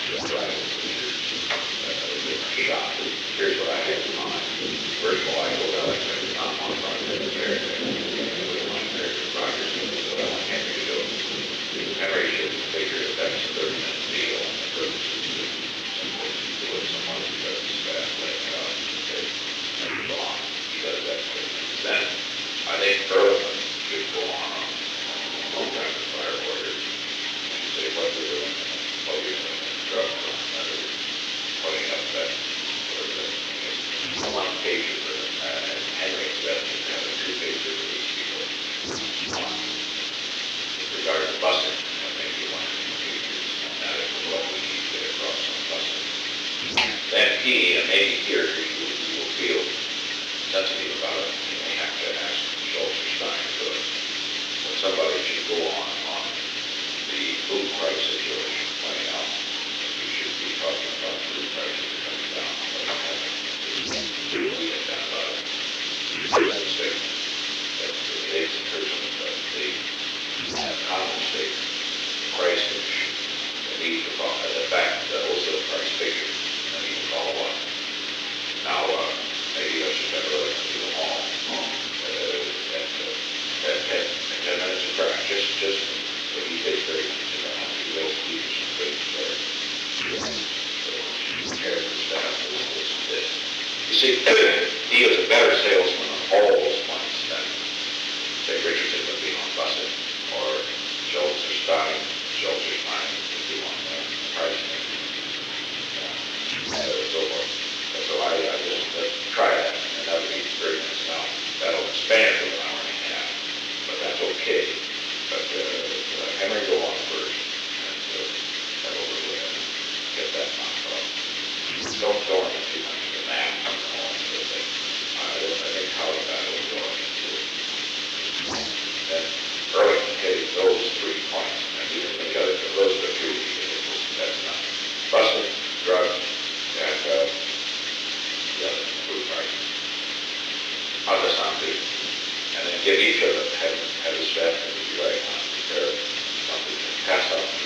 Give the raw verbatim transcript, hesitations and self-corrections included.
rifles, which is uh, a different shot. Here's what I have in mind. First of all, I told Alex I did not want Project America. I wouldn't want American progress, so I want Henry to go. Henry should figure that that's a thirty minute deal, and the purpose is to simply do it someone who does his fast laying it out. Okay, Henry go on. He does that thirty minutes. Then I think Ehrlichman should go on on rapid fire orders and say what they're doing, what you're doing, drug run, that are putting up that sort of thing. I want a pager for uh, Henry instead of just having two pages for these people. One, with regard to busing, I think you want to pages on that is what we need to get across on busing. Then he, and maybe here you, you will feel sensitive about it, you may have to ask Schultz or Stein to do it. But somebody should go on on the food price situation playing out. We should be talking about food prices coming down. What happened? We have done about it. That statement. That the eighth person, but the uh, common statement, price which the need to follow, the fact, the wholesale price figure, the need to follow up. Now, uh, maybe I should have really do them all. Uh, at, uh, at, at, at ten minutes of crack, just, just, if he takes very easy, I want to will keep some things there. So, prepare for staff, this, this, this. You see, he is a better salesman on all those points than, say, Richardson would be on busing, or Schultz or Stein, Schultz or Stein would be on uh, pricing, uh, and so forth. And so I, I just uh, try that, and that would be thirty minutes now. That'll expand to an hour and a half, but that's okay. But uh, uh, Henry go on first, and uh, that'll really uh, get that knocked off. Don't go into too much of the math and all that sort of thing. I don't I think how that will go into it. Then early hitting those three points, and even the other, those are the three, that's not. Busing, drugs, and uh, the other food prices. How does sound good? And then give each of them, have, have a step, and be right on, prepare something to pass out.